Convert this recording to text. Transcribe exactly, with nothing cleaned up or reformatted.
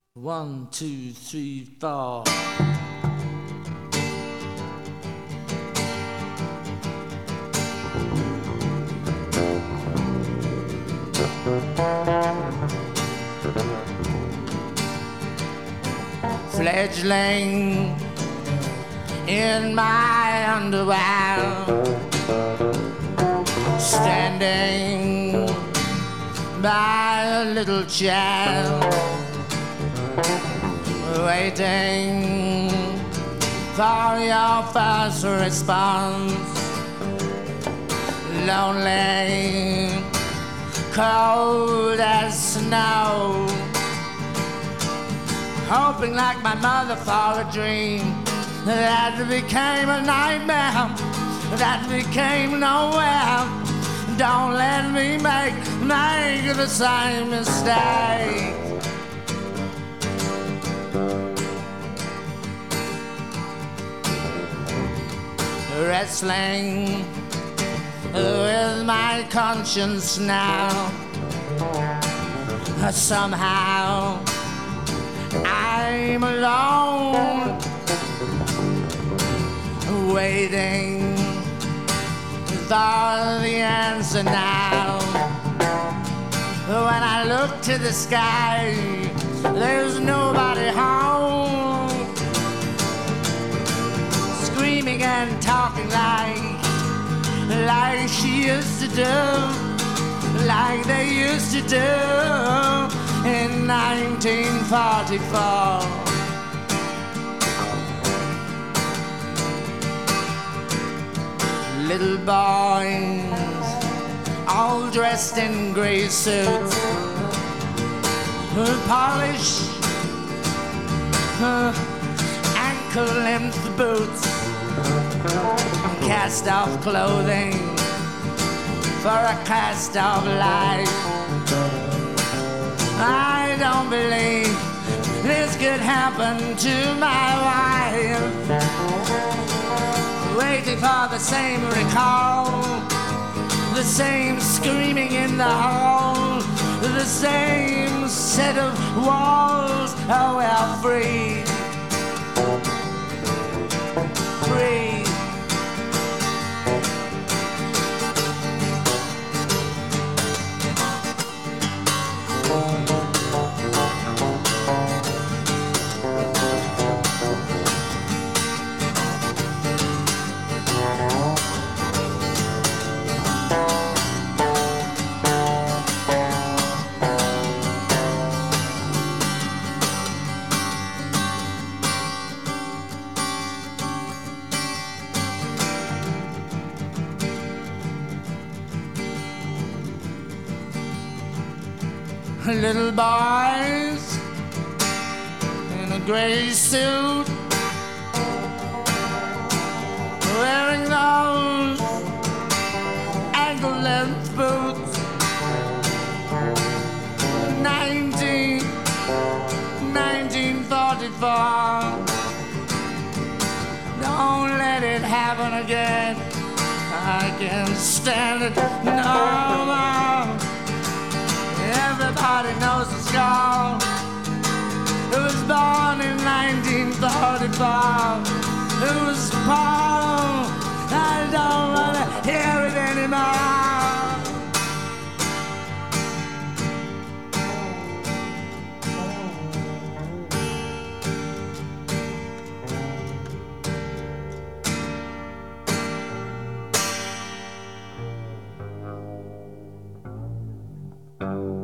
One, two, three, four. Fledgling in my underwear, standing by a little chair, waiting for your first response. Lonely, cold as snow, hoping like my mother for a dream that became a nightmare, that became nowhere. Don't let me make, make the same mistake. Wrestling with my conscience now, somehow I'm alone, waiting for the answer now. When I look to the sky, there's nobody home, screaming and talking like, like she used to do, like they used to do in nineteen forty-four. Little boys, all dressed in gray suits, polished uh, ankle-length boots, cast-off clothing for a cast-off life. I don't believe this could happen to my wife. Waiting for the same recall, the same screaming in the hall, the same set of walls. Oh, we're free, free. Little boys in a gray suit, wearing those ankle-length boots. Nineteen, nineteen forty-four. Don't let it happen again. I can't stand it no more. Everybody knows the score. It was born in nineteen forty-four. It was Paul. I don't want to hear it anymore. Thank